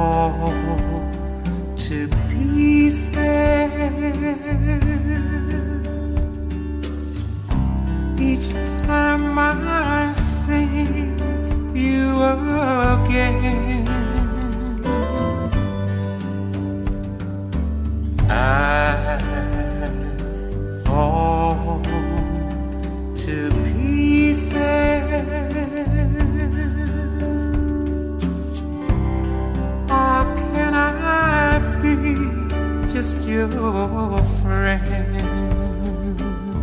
fall to pieces each time I see you again. I fall to pieces. How can I be just your friend?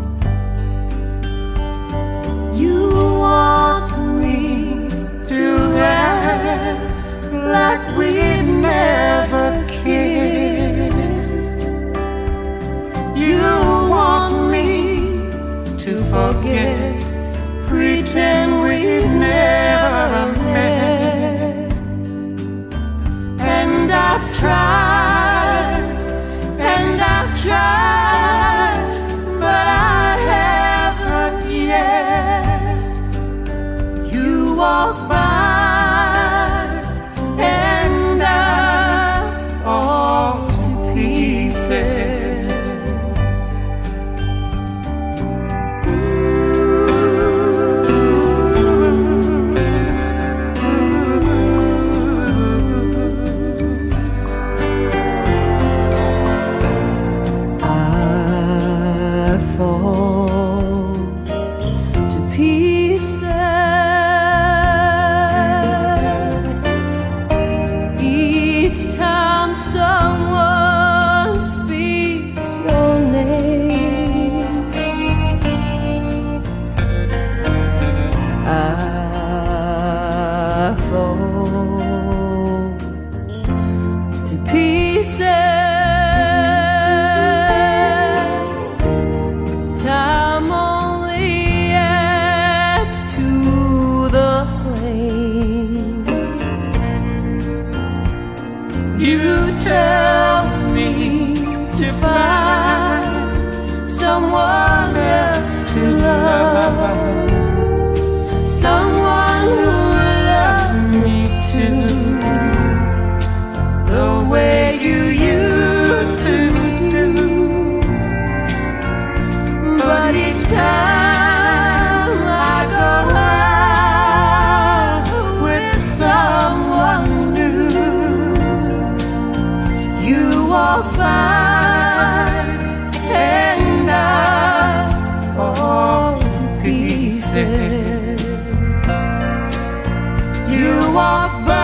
You want me to act like we've never kissed. You want me to forget, pretend we've never met. And I've tried, and I've tried, but I haven't yet. You walk by, and I fall to pieces. You tell me to find someone else to love, someone who will love me too, the way you used to do. But each time I go out with someone new, you walk by and I fall to pieces. You walk by